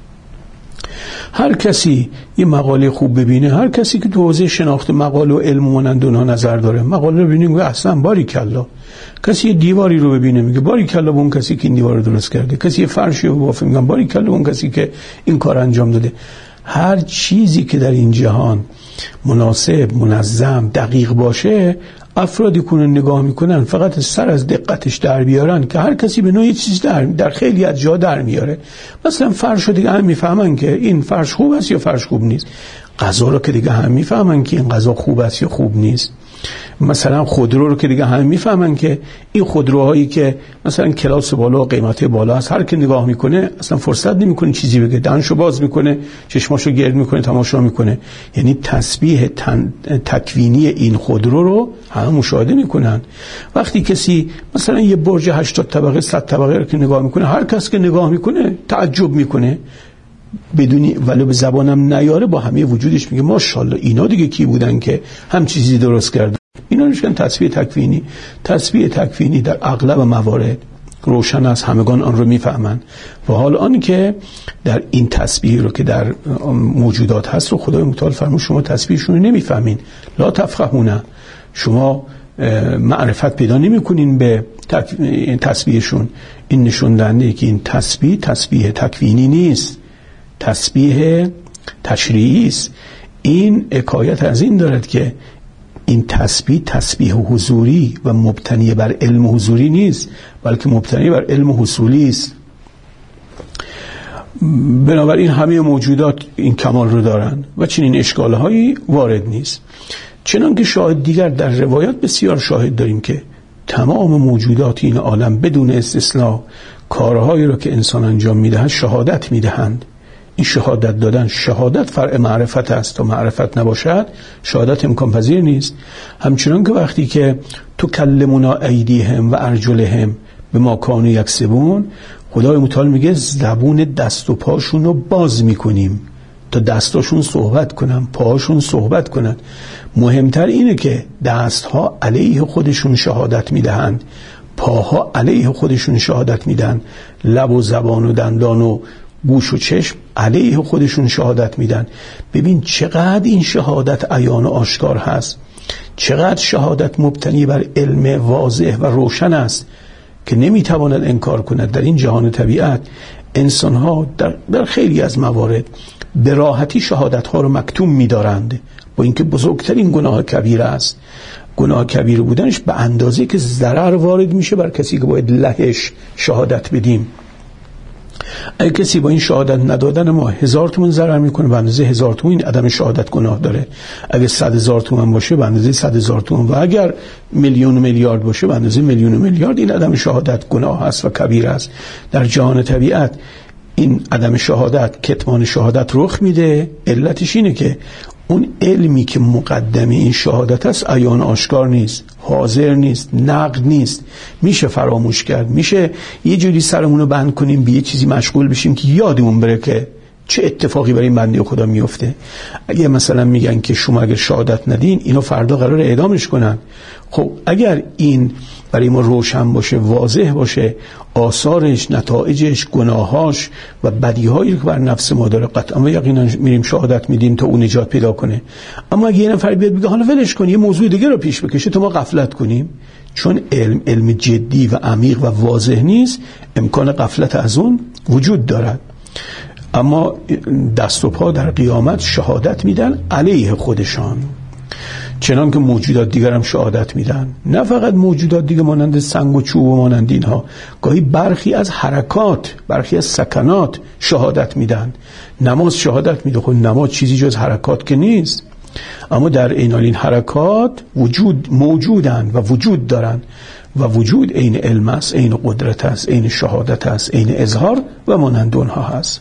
هر کسی یه مقاله خوب ببینه، هر کسی که تو حوزه شناخت مقاله و علم مانند اونها نظر داره، مقاله رو ببینه میگه اصلا باریکلا. کسی یه دیواری رو ببینه میگه باریکلا به اون کسی که این دیوار رو درست کرده. کسی یه فرشی رو بافه میگه باریکلا به اون کسی که این کار انجام داده. هر چیزی که در این جهان مناسب، منظم، دقیق باشه، افرادی کنن نگاه میکنن فقط سر از دقتش در بیارن که هر کسی به نوعی چیز در خیلی از جا در میاره. مثلا فرش رو دیگه هم میفهمن که این فرش خوب است یا فرش خوب نیست. غذا رو که دیگه هم میفهمن که این غذا خوب است یا خوب نیست. مثلا خودرو رو که دیگه همه میفهمن که این خودروهایی که مثلا کلاس بالا و قیمت بالا هست، هر که نگاه میکنه اصلا فرصت نمیکنه چیزی بگه، دهنشو باز میکنه، چشماشو گرد میکنه، تماشا میکنه. یعنی تسبیح تکوینی این خودرو رو همه مشاهده میکنن. وقتی کسی مثلا یه برج 80 طبقه 100 طبقه رو که نگاه میکنه، هر کس که نگاه میکنه تعجب میکنه، بدونی ولو به زبانم نیاره با همه وجودش میگه ماشاءالله اینا دیگه کی بودن که هم چیزی درست کردن. اینا میشن تسبیح تکوینی. تسبیح تکوینی در اغلب موارد روشن است، همگان آن رو میفهمن. و حال آن که در این تسبیح رو که در موجودات هست رو خدای متعال فرمود شما تسبیحشون رو نمیفهمین، لا تفقهون، شما معرفت پیدا نمیکنین به تسبیحشون. این نشون دهنده که این تسبیح تکوینی نیست، تسبیح تشریعی است. این حکایت از این دارد که این تسبیح حضوری و مبتنی بر علم حضوری نیست، بلکه مبتنی بر علم حصولی است. بنابراین همه موجودات این کمال رو دارن و چنین اشکالهایی وارد نیست. چنانکه شاهد دیگر در روایات بسیار شاهد داریم که تمام موجودات این عالم بدون استثناء کارهایی رو که انسان انجام میدهد شهادت میدهند. این شهادت دادن، شهادت فرع معرفت است، تا معرفت نباشد شهادت امکان پذیر نیست. همچنان که وقتی که تکلمنا ایدیهم و ارجلهم بما کانوا یکسبون، خدای متعال میگه زبون دست و پاشون رو باز میکنیم تا دستاشون صحبت کنن، پاهاشون صحبت کنن. مهمتر اینه که دستها علیه خودشون شهادت میدهند، پاها علیه خودشون شهادت میدن، لب و زبان و دندان و گوش و چشم علیه خودشون شهادت میدن. ببین چقدر این شهادت عیان و آشکار هست، چقدر شهادت مبتنی بر علم واضح و روشن است که نمیتواند انکار کند. در این جهان طبیعت انسان ها در خیلی از موارد به راحتی شهادت ها رو مکتوم میدارند، با اینکه بزرگترین گناه کبیر است. گناه کبیر بودنش به اندازه که ضرر وارد میشه بر کسی که باید لهش شهادت بدیم. اگه کسی با این شهادت ندادن ما 1000 تومان ضرر میکنه، به اندازه 1000 تومان این عدم شهادت گناه داره. اگه 100,000 تومان باشه به اندازه 100,000 تومان، و اگر میلیون و میلیارد باشه به اندازه میلیون و میلیارد این عدم شهادت گناه است و کبیر است. در جهان طبیعت این عدم شهادت، کتمان شهادت رخ میده. علتش اینه که اون علمی که مقدم این شهادت است عیان آشکار نیست، حاضر نیست، نقد نیست، میشه فراموش کرد، میشه یه جوری سرمون رو بند کنیم به یه چیزی مشغول بشیم که یادمون بره که چه اتفاقی برای بنده خدا میفته. اگه مثلا میگن که شما اگر شهادت ندین اینو فردا قرار اعدامش کنن، خب اگر این برای ما روشن باشه، واضح باشه، آثارش، نتایجش، گناهاش و بدیهایی که بر نفس ما داره، قطعا و یقینا میریم شهادت میدیم تا اون نجات پیدا کنه. اما اگه یه نفر بیاد بگه حالا ولش کن یه موضوع دیگه رو پیش بکشه تا ما غفلت کنیم، چون علم جدی و عمیق و واضح نیست، امکان غفلت از اون وجود دارد. اما دست و پا در قیامت شهادت میدن علیه خودشان، چنان که موجودات دیگر هم شهادت میدن. نه فقط موجودات دیگه مانند سنگ و چوب و مانند اینها، گاهی برخی از حرکات، برخی از سکنات شهادت میدن. نماز شهادت میده، خب نماز چیزی جز حرکات که نیست، اما در عین حال این حرکات موجودن و وجود دارن و وجود عین علم است، عین قدرت است، عین شهادت است، عین اظهار و مانند اونها هست.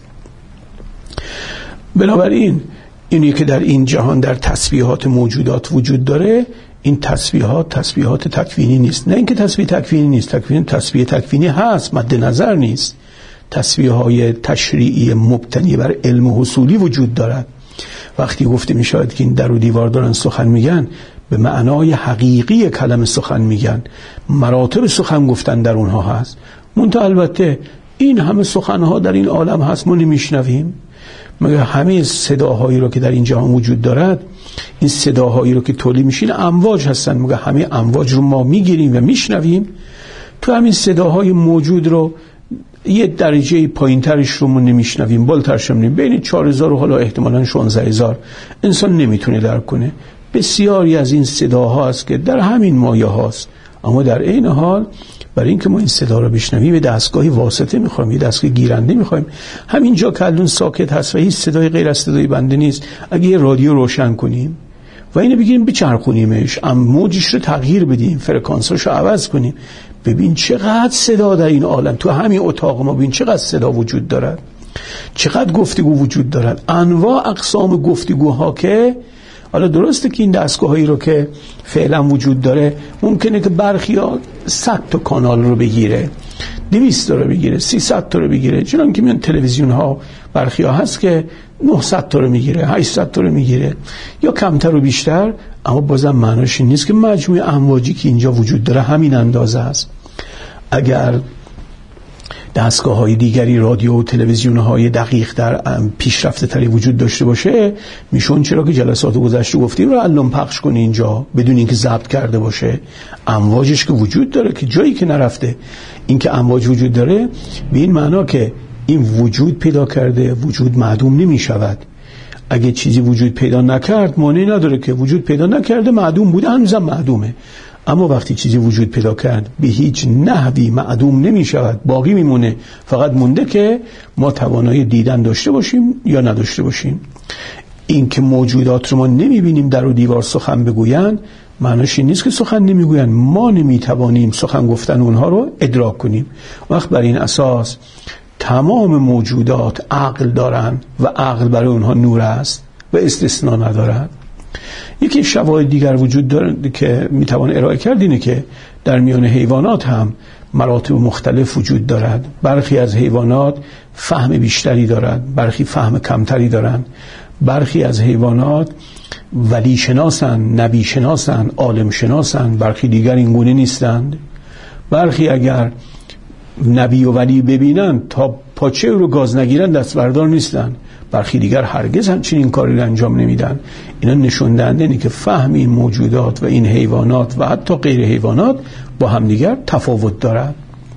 بنابراین اینی که در این جهان در تسبیحات موجودات وجود داره، این تسبیحات تکوینی نیست. نه اینکه تسبیح تکوینی نیست، تسبیح تکوینی هست، مد نظر نیست. تسبیح‌های تشریعی مبتنی بر علم حصولی وجود دارد. وقتی گفته می شود که این در و دیوار دارن سخن میگن، به معنای حقیقی کلمه سخن میگن، مراتب سخن گفتن در اونها هست. منتها البته این همه سخنها در این عالم هست، ما نمیشنویم. مگر همه صداهایی رو که در این جهان وجود دارد، این صداهایی رو که تولید میشین امواج هستن، مگر همه امواج رو ما میگیریم و میشنویم؟ تو همین صداهای موجود رو یه درجه پایینترش رو ما نمیشنویم، بالترش هم نمیشنویم. بین 4000 و حالا احتمالاً 16000 انسان نمیتونه درک کنه. بسیاری از این صداها هست که در همین مایه هاست، اما در عین حال برای اینکه ما این صدا رو بشنویم یه دستگاهی واسطه میخوایم، یه دستگاه گیرنده میخوایم. همینجا که الان ساکت هست و هیچ صدای غیر از صدای بنده نیست، اگه یه رادیو روشن کنیم و اینو بگیریم بچرخونیمش، موجش رو تغییر بدیم، فرکانساشو عوض کنیم. ببین چقدر صدا در این عالم، تو همین اتاق ما ببین چقدر صدا وجود دارد، چقدر گفتگو وجود دارد، انواع اقسام گفتگوها که حالا درسته که این دستگاهایی رو که فعلا وجود داره ممکنه که برخی‌ها 100 تا کانال رو بگیره، 200 تا رو بگیره، 300 تا رو بگیره، چون که میان تلویزیون ها برخی‌ها هست که 900 تا رو میگیره، 800 تا رو میگیره، یا کمتر و بیشتر. اما بازم معناش این نیست که مجموع امواجی که اینجا وجود داره همین اندازه است. اگر دستگاه‌های دیگری، رادیو و تلویزیون‌های دقیق در پیشرفته تری وجود داشته باشه، میشون چرا که جلسات گذشته گفتیم رو الان پخش کنی اینجا بدون اینکه ضبط کرده باشه. امواجش که وجود داره که جایی که نرفته. این که امواج وجود داره به این معنا که این وجود پیدا کرده، وجود معدوم نمی شود. اگه چیزی وجود پیدا نکرد معنی نداره که وجود پیدا نکرده، معدوم بوده، هنوزم معدومه. اما وقتی چیزی وجود پیدا کرد به هیچ نحوی معدوم نمی شود، باقی میمونه. فقط مونده که ما توانایی دیدن داشته باشیم یا نداشته باشیم. این که موجودات رو ما نمی بینیم در و دیوار سخن بگوین معناش این نیست که سخن نمی گوین، ما نمی توانیم سخن گفتن اونها رو ادراک کنیم. وقت بر این اساس تمام موجودات عقل دارن و عقل برای اونها نور است و استثناء ندارد. یکی شواهد دیگر وجود داره که میتوان ارائه کرد، اینه که در میان حیوانات هم مراتب مختلف وجود دارد. برخی از حیوانات فهم بیشتری دارند، برخی فهم کمتری دارند. برخی از حیوانات ولی شناسن، نبی شناسن، عالم شناسن، برخی دیگر این گونه نیستند. برخی اگر نبی و ولی ببینن تا پاچه رو گاز نگیرن دست بردار نیستن، برخی دیگر هرگز همچنین کاری رو انجام نمیدن. اینا نشون دهنده اینه که فهم این موجودات و این حیوانات و حتی غیر حیوانات با هم دیگر تفاوت دارد.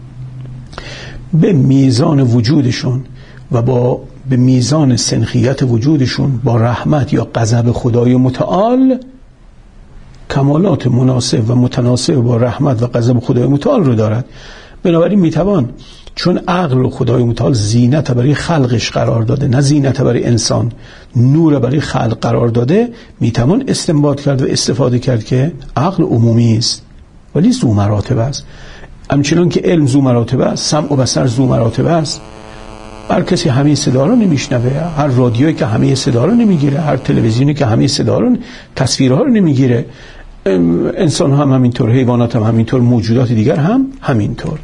به میزان وجودشون و به میزان سنخیت وجودشون با رحمت یا غضب خدای متعال کمالات مناسب و متناسب با رحمت و غضب خدای متعال رو دارد. بنابراین میتوان، چون عقل رو خدای متعال زینت برای خلقش قرار داده، نه زینت برای انسان، نور برای خلق قرار داده، میتوان استنباط کرد و استفاده کرد که عقل عمومی است ولی ذو مراتب است. همچنان که علم ذو مراتب است، سمع و بصر ذو مراتب است. هر کسی همه صدا رو نمیشنوه، هر رادیویی که همه صدا رو نمیگیره، هر تلویزیونی که همه صدا رو، تصویرها رو نمیگیره. انسان هم همینطور، حیوانات هم همینطور، موجودات دیگر هم همینطور.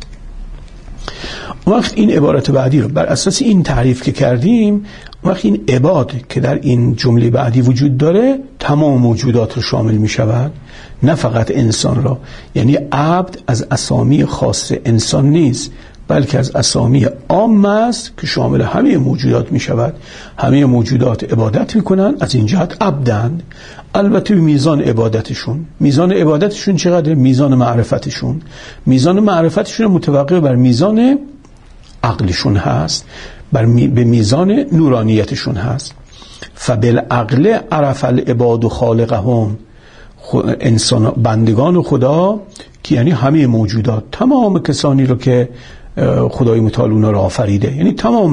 وقت این عبارت بعدی رو بر اساس این تعریف که کردیم، وقت این عباد که در این جمله بعدی وجود داره تمام موجودات رو شامل می شود، نه فقط انسان را. یعنی عبد از اسامی خاص انسان نیست، بلکه از اسامی عام است که شامل همه موجودات می شود. همه موجودات عبادت می کنن، از این جهت عبدند. البته میزان عبادتشون، میزان عبادتشون چقدر؟ میزان معرفتشون، میزان معرفتشون متوقف بر میزان عقلشون هست، به میزان نورانیتشون هست. فبالعقل عرف العباد خالقهم، انسان بندگان خدا که یعنی همه موجودات، تمام کسانی رو که خدای متعال اونا رو آفریده، یعنی تمام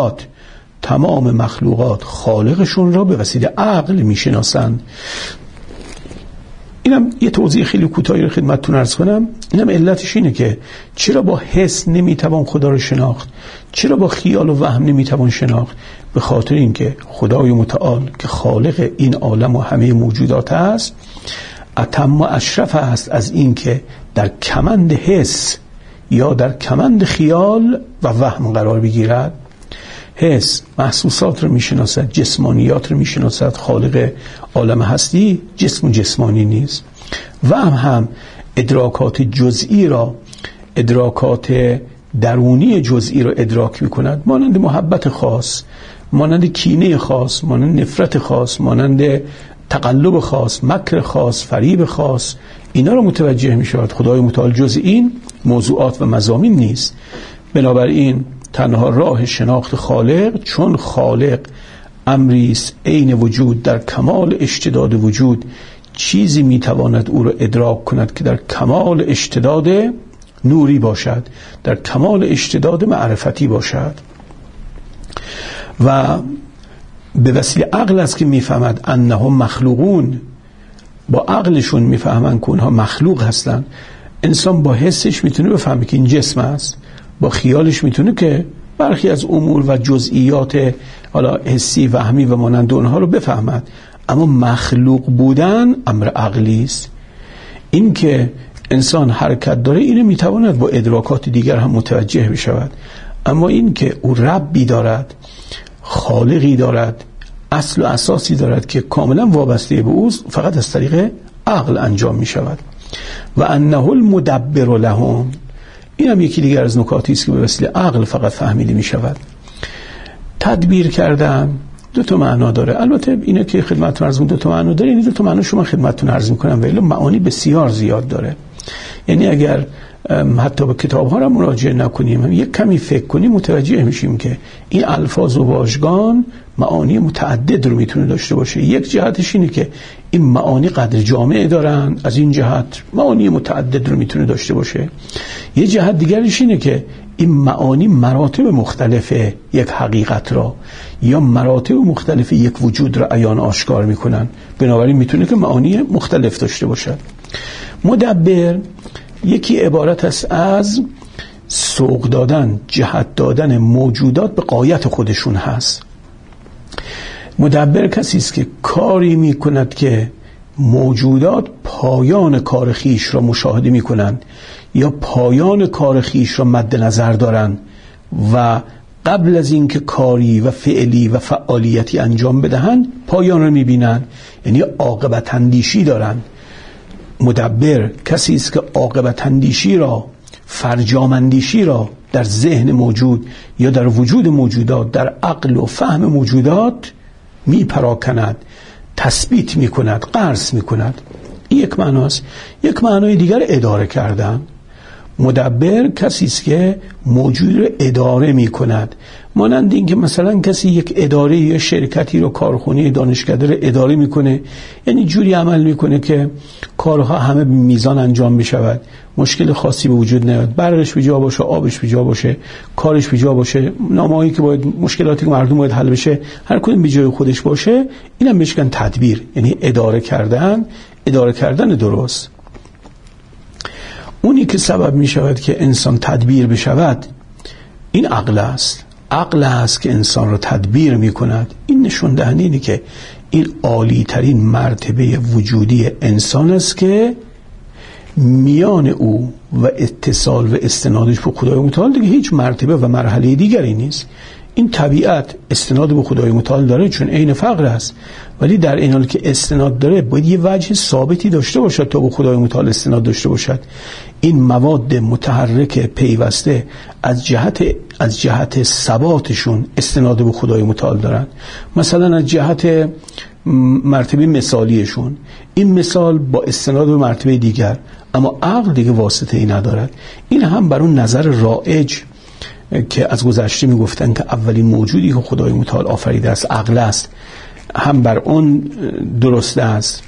مخلوقات خالقشون را به وسیله عقل میشناسند. اینم یه توضیح خیلی کوتاهی رو خدمتتون عرض کنم. اینم علتش اینه که چرا با حس نمیتوان خدا رو شناخت، چرا با خیال و وهم نمیتوان شناخت. به خاطر اینکه خدای متعال که خالق این عالم و همه موجودات است، اتم و اشرف است از اینکه در کمند حس یا در کمند خیال و وهم قرار بگیرد. حس محسوسات رو میشناسد، جسمانیات رو میشناسد. خالق عالم هستی جسم و جسمانی نیست. وهم هم ادراکات جزئی را، ادراکات درونی جزئی را ادراک میکند، مانند محبت خاص، مانند کینه خاص، مانند نفرت خاص، مانند تقلب خاص، مکر خاص، فریب خاص. اینا رو متوجه میشود. خدای متعال جز این موضوعات و مضامین نیست. بنابراین تنها راه شناخت خالق، چون خالق امری است عین وجود، در کمال اشتداد وجود چیزی میتواند او را ادراک کند که در کمال اشتداد نوری باشد، در کمال اشتداد معرفتی باشد. و به وسیله عقل است که میفهمد انهم مخلوقون، با عقلشون میفهمن که اونها مخلوق هستن. انسان با حسش میتونه بفهمه که این جسم است، با خیالش میتونه که برخی از امور و جزئیات حالا حسی وهمی و مانند اونها رو بفهمد، اما مخلوق بودن امر عقلی است. این که انسان حرکت داره اینو میتواند با ادراکات دیگر هم متوجه بشود، اما این که او ربی دارد، خالقی دارد، اصل و اساسی دارد که کاملا وابسته به اوست، فقط از طریق عقل انجام می شود. و انه المدبر لهم، این هم یکی دیگر از نکاتی است که به وسیله عقل فقط فهمیده می شود. تدبیر کردن دو تا معنا داره، البته اینه که خدمتتون عرض می‌کنم دو تا معنا داره، این دو تا معنا شما خدمتتون عرض می‌کنم ولی معانی بسیار زیاد داره. یعنی اگر حتی به کتاب‌ها را مراجعه نکنیم، یک کمی فکر کنیم، متوجه میشیم که این الفاظ و واژگان معانی متعدد رو میتونه داشته باشه. یک جهتش اینه که این معانی قدر جامع دارن، از این جهت معانی متعدد رو میتونه داشته باشه. یه جهت دیگرش اینه که این معانی مراتب مختلف یک حقیقت را یا مراتب مختلف یک وجود را عیان آشکار میکنن، بنابراین میتونه که معانی مختلف داشته باشد. مدبر یکی عبارت است از سوق دادن، جهت دادن موجودات به غایت خودشون هست. مدبر کسی است که کاری میکند که موجودات پایان کار خیش را مشاهده میکنند یا پایان کار خیش را مد نظر دارند و قبل از اینکه کاری و فعلی و فعالیتی انجام بدهند پایان را میبینند، یعنی عاقبت اندیشی دارند. مدبر کسی است که عاقبت اندیشی را، فرجام اندیشی را در ذهن موجود یا در وجود موجودات، در عقل و فهم موجودات میپراکند، تثبیت میکند، قرض میکند. این یک معناست. یک معنای دیگر اداره کردن. مدبر کسی است که موجود رو اداره میکند، مانند این که مثلا کسی یک اداره یا شرکتی رو، کارخونه، دانشکده رو اداره میکنه، یعنی جوری عمل میکنه که کارها همه به میزان انجام بشود، مشکل خاصی به وجود نیاد، برقش به جا باشه، آبش به جا باشه، کارش به جا باشه، نامه‌هایی که باید، مشکلاتی که مردم باید حل بشه، هر کدوم به جای خودش باشه. اینم بهش میگن تدبیر، یعنی اداره کردن، اداره کردن درست. اونی که سبب می شود که انسان تدبیر بشود این عقل است. عقل است که انسان را تدبیر می کند. این نشون دهنده اینه که این عالی ترین مرتبه وجودی انسان است که میان او و اتصال و استنادش به خدای متعال دیگه هیچ مرتبه و مرحله دیگری نیست. این طبیعت استناد به خدای متعال داره چون عین فقر است، ولی در این حال که استناد داره باید یه وجه ثابتی داشته باشد تا به خدای متعال استناد داشته باشد. این مواد متحرک پیوسته از جهت ثباتشون استناد به خدای متعال دارن. مثلا از جهت مرتبه مثالیشون این مثال با استناد به مرتبه دیگر، اما عقل دیگه واسطه ای ندارد. این هم بر اون نظر رایج که از گذشته میگفتن که اولین موجودی که خدای متعال آفریده است عقل است، هم بر اون درست است.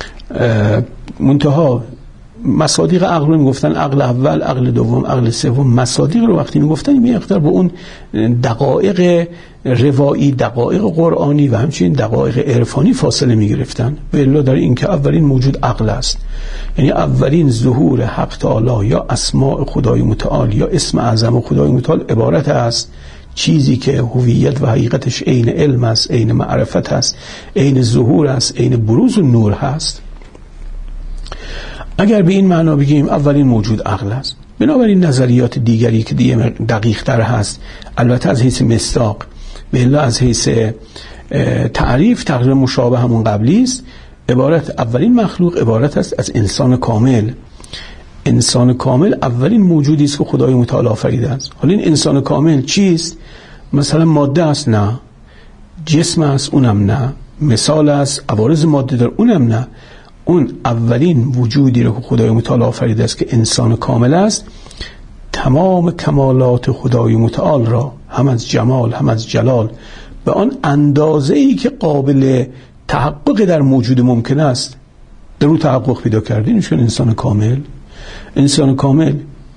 منتها مصادیق عقل رو میگفتن عقل اول، عقل دوم، عقل سوم. مصادیق رو وقتی میگفتن می اقدار با اون دقایق روایی، دقایق قرآنی و همچنین دقایق عرفانی فاصله میگرفتن. والله در این که اولین موجود عقل است، یعنی اولین ظهور حق تعالی یا اسماء خدای متعال یا اسم اعظم خدای متعال عبارت است چیزی که هویت و حقیقتش عین علم است، عین معرفت است، عین ظهور است، عین بروز و نور هست. اگر به این معنا بگیم اولین موجود عقل است، بنابراین نظریات دیگری که دیگه دقیق تر هست، البته از حیث مصداق به الا از حیث تعریف تقریبا مشابه همون قبلی است. اولین مخلوق عبارت است از انسان کامل. انسان کامل اولین موجودی است که خدای متعال آفریده است. حالا این انسان کامل چیست؟ مثلا ماده است؟ نه. جسم است؟ اونم نه. مثال است؟ عوارض ماده داره؟ اونم نه. اون اولین وجودی رو که خدای متعال آفریده است که انسان کامل است، تمام کمالات خدای متعال را هم از جمال هم از جلال به آن اندازه‌ای که قابل تحقق در موجود ممکن است در او تحقق پیدا کرده. این انسان کامل. انسان کامل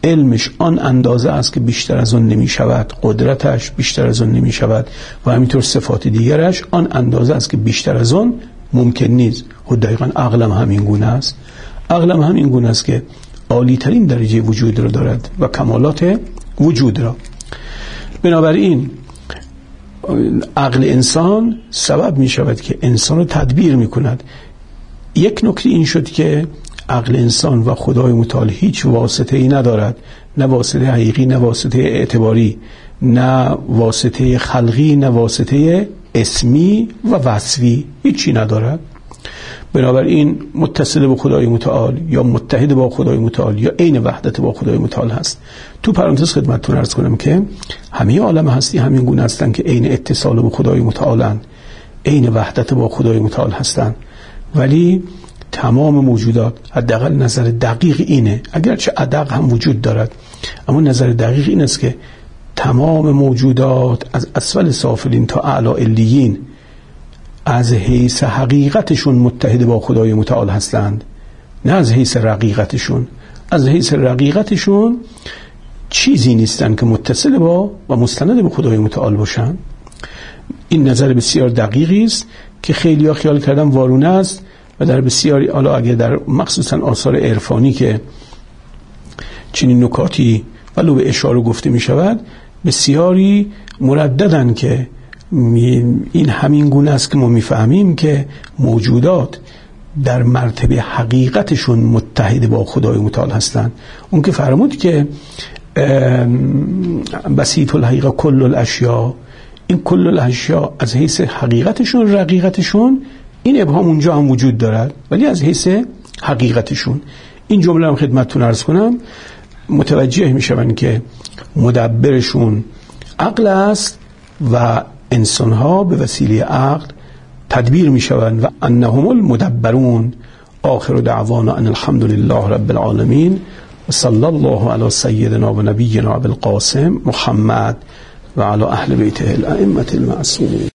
علمش آن اندازه است که بیشتر از اون نمی شود، قدرتش بیشتر از اون نمی شود و همینطور صفات دیگرش آن اندازه است که بیشتر از اون ممکن نیست. و دقیقا عقلم همین گونه است. عقلم همین گونه است که عالی ترین درجه وجود را دارد و کمالات وجود را. بنابراین عقل انسان سبب می شود که انسان رو تدبیر می کند. یک نکته این شد که عقل انسان و خدای متعال هیچ واسطه ای ندارد، نه واسطه حقیقی، نه واسطه اعتباری، نه واسطه خلقی، نه واسطه اسمی و وصفی، هیچی ندارد. بنابراین متصل به خدای متعال یا متحد با خدای متعال یا عین وحدت با خدای متعال هست. تو پرانتز خدمتتون عرض کنم که همه عالم هستی همین گونه هستند که عین اتصال با خدای متعالند، عین وحدت با خدای متعال هستند، ولی تمام موجودات، حداقل نظر دقیق اینه، اگرچه ادق هم وجود دارد، اما نظر دقیق این است که تمام موجودات از اسفل سافلین تا اعلی علیین از حیث حقیقتشون متحد با خدای متعال هستند، نه از حیث رقیقتشون. از حیث رقیقتشون چیزی نیستن که متصل با و مستند به خدای متعال باشن. این نظر بسیار دقیقی است که خیلی ها خیال کردن وارونه است و در بسیاری، حالا اگر در مخصوصا آثار عرفانی که چنین نکاتی ولو به اشاره گفته می شود، بسیاری مرددن که این همین گونه است که ما میفهمیم که موجودات در مرتبه حقیقتشون متحد با خدای متعال هستند. اون که فرمود که بسیط الحقیقه کل الاشیاء، این کل الاشیاء از حیث حقیقتشون، رقیقتشون، این ابهام اونجا هم وجود دارد، ولی از حیث حقیقتشون. این جمله هم خدمتتون عرض کنم، متوجه میشون که مدبرشون عقل است و انسانها به وسیله عقل تدبیر میشوند و انهم المدبرون. آخر دعوانا ان الحمد لله رب العالمین و صلی الله علی سیدنا و نبینا ابوالقاسم محمد و علی اهل بیته الائمه المعصومین.